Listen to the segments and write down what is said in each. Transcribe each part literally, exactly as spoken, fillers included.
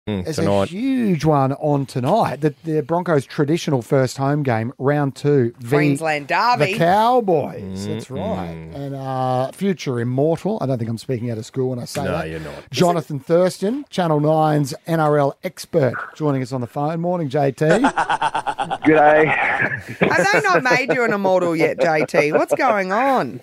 Mm, There's tonight. a huge one on tonight. The, the Broncos' traditional first home game, round two. the- Queensland Derby. The Cowboys. Mm, That's right. And uh, future immortal. I don't think I'm speaking out of school when I say No, that. you're not. Jonathan Thurston, Channel nine's N R L expert, joining us on the phone. Morning, J T. G'day. Have they not made you an immortal yet, J T? What's going on?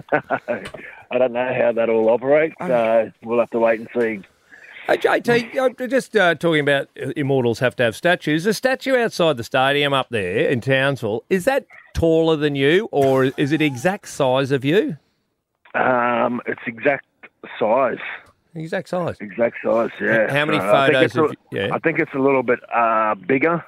I don't know how that all operates. Uh, we'll have to wait and see. Hey, J T, uh, just uh, talking about immortals have to have statues. The statue outside the stadium up there in Townsville, is that taller than you or is it exact size of you? Um, it's exact size. Exact size. Exact size, yeah. How many Uh, I think photos it's a- have you- yeah. I think it's a little bit uh, bigger.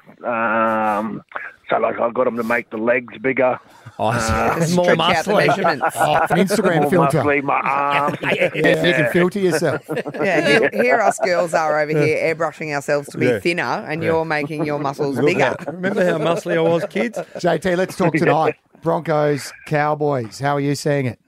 Um, so, like, I got them to make the legs bigger. Oh, it's more Stretch out the muscly. measurements. Oh, an Instagram More filter. muscly, my arms. Yeah, you can filter yourself. Yeah, here, here us girls are over here airbrushing ourselves to be Yeah. thinner, and you're making your muscles bigger. Remember how muscly I was, kids? J T, let's talk tonight. Broncos, Cowboys. How are you seeing it?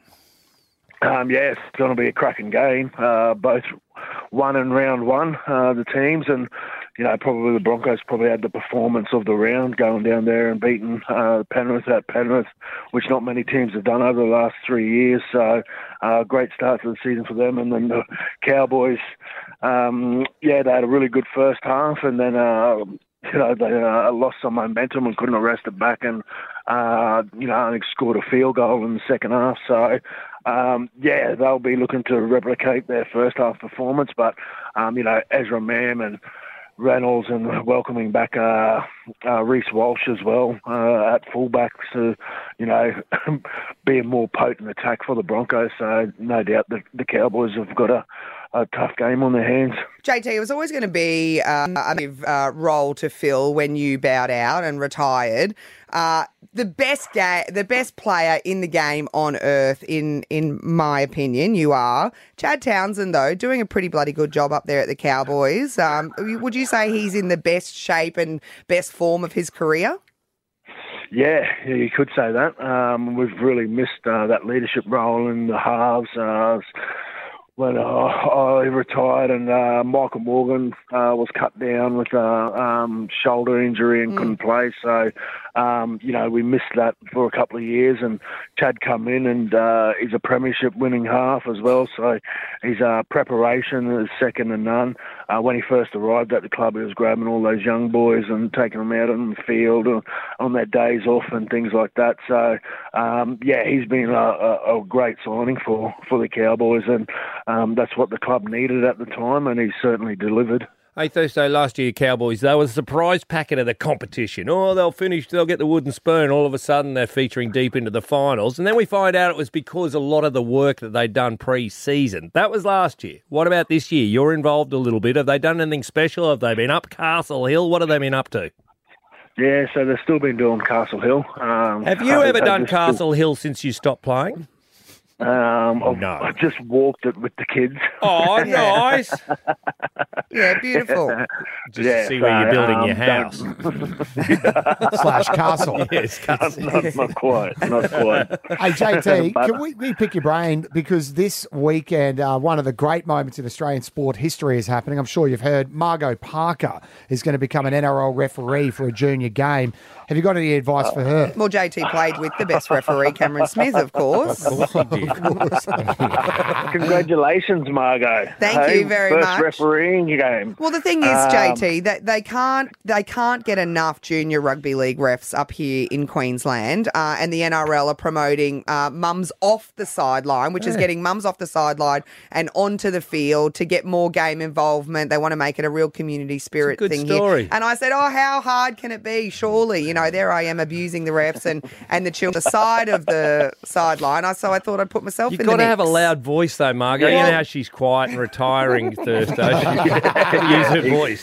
Um, yeah, it's going to be a cracking game. Uh, both won in round one, uh, the teams, and you know probably the Broncos probably had the performance of the round, going down there and beating uh, Penrith at Penrith, which not many teams have done over the last three years. So, uh, great start to the season for them. And then the Cowboys, um, yeah, they had a really good first half, and then. Uh, You know, they uh, lost some momentum and couldn't arrest it back, and uh, you know, only scored a field goal in the second half. So, um, yeah, they'll be looking to replicate their first half performance. But um, you know, Ezra Mam and Reynolds and welcoming back uh, uh, Reece Walsh as well uh, at fullback to, you know, be a more potent attack for the Broncos. So, no doubt the, the Cowboys have got a, a tough game on their hands. J T, it was always going to be uh, a big uh, role to fill when you bowed out and retired. Uh, the best ga- the best player in the game on earth, in in my opinion, you are. Chad Townsend, though, doing a pretty bloody good job up there at the Cowboys. Um, would you say he's in the best shape and best form of his career? Yeah, yeah, you could say that. Um, we've really missed uh, that leadership role in the halves. Uh, when uh, I retired and uh, Michael Morgan uh, was cut down with a um, shoulder injury and mm. couldn't play. So, um, you know, we missed that for a couple of years. And Chad come in and uh, he's a premiership winning half as well. So his uh, preparation is second to none. Uh, when he first arrived at the club, he was grabbing all those young boys and taking them out on the field or on their days off and things like that. So, um, yeah, he's been a, a, a great signing for, for the Cowboys, and um, that's what the club needed at the time, and he's certainly delivered. Hey, Thursday, last year, Cowboys, they were the surprise packet of the competition. Oh, they'll finish, they'll get the wooden spoon. All of a sudden, they're featuring deep into the finals. And then we find out it was because a lot of the work that they'd done pre-season. That was last year. What about this year? You're involved a little bit. Have they done anything special? Have they been up Castle Hill? What have they been up to? Yeah, so they've still been doing Castle Hill. Um, Have you I, ever I done just- Castle Hill since you stopped playing? Um, I've, No. I've just walked it with the kids. Oh, nice. Yeah, beautiful. Just Yeah, to see where you're so, building um, your house. Slash castle. Yes, Castle. not, not quite, not quite. Hey, J T, But- can we, we pick your brain? Because this weekend, uh, one of the great moments in Australian sport history is happening. I'm sure you've heard Margot Parker is going to become an N R L referee for a junior game. Have you got any advice for her? Well, J T played with the best referee, Cameron Smith, of course. Of course he did. Congratulations, Margot. Thank Hey, you very first much. refereeing game. Well, the thing is, Um, J T, that they can't they can't get enough junior rugby league refs up here in Queensland, uh, and the N R L are promoting uh, mums off the sideline, which is getting mums off the sideline and onto the field to get more game involvement. They want to make it a real community spirit good thing story. here. And I said, oh, how hard can it be? Surely, you know, there I am abusing the refs and and the children on the side of the sideline. I so I thought I'd put myself You've in got the to mix. have a loud voice, though, Margot. Yeah. You know how she's quiet and retiring Thursday. She can use her voice.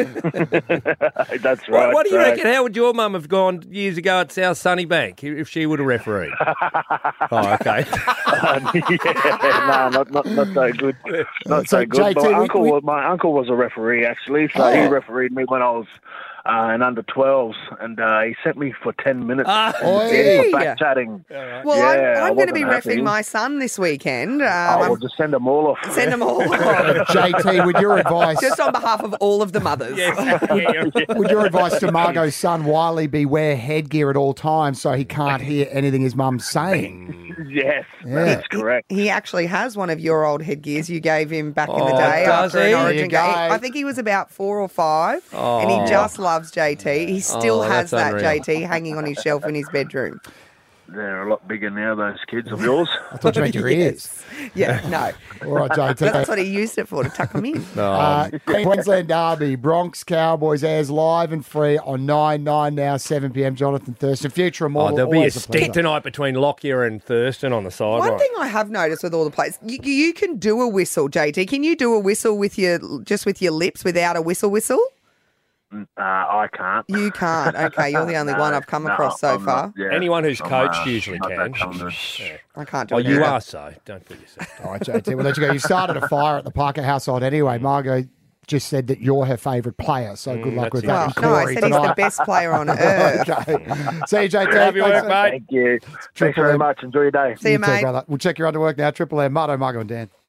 That's What, right. what do you so- reckon? How would your mum have gone years ago at South Sunnybank if she would have refereed? Oh, okay. Um, yeah, no, not, not not so good. Not So, so, good. J T, my we- uncle, we- was, my uncle was a referee actually, so Oh. he refereed me when I was uh, and under twelves, and uh, he sent me for ten minutes. Ah, Oi. Did he? for back chatting. Well, Yeah, I I'm, I'm going to wasn't be happy. reffing my son this weekend. Um, Oh, I'm- we'll just send them all off. send them all. J T, would your advice Just on behalf of all of the mothers. would your advice to Margot's son Wiley be wear headgear at all times so he can't hear anything his mum's saying? Yes, Yeah. that's correct. He actually has one of your old headgears you gave him back in the Oh, day does after he? an There Origin you go. game. I think he was about four or five, and he just loves J T. He still Oh, has that's that unreal. J T hanging on his shelf in his bedroom. They're a lot bigger now, those kids of yours. I thought you meant your ears. Yeah, no. All right, J T. That's what he used it for, to tuck them in. Uh, Queensland Derby, Bronx Cowboys airs live and free on nine nine now, seven p.m. Jonathan Thurston, future Oh, immortal. there'll be a always stick pleasure. tonight between Lockyer and Thurston on the sideline. One thing I have noticed with all the players, you, you can do a whistle, J T. Can you do a whistle with your just with your lips without a whistle whistle? Uh, I can't. You can't. Okay, you're the only No, one I've come no, across so I'm far. not- yeah, Anyone who's I'm, coached uh, usually not can. that talented. Yeah. I can't do Oh, it. you either. are so. Don't put yourself down. All right, J T, we'll let you go. You started a fire at the Parker household anyway. Margot just said that you're her favourite player, so good luck that's with it. that. Well, in no, I Corey said he's the tonight. best player on earth. Okay. See you, J T. Love your Thanks, work, mate. Thank you. Thanks Triple very M. much. Enjoy your day. See you, You too, mate. brother. We'll check your underwork now. Triple M, Marto, Margot and Dan.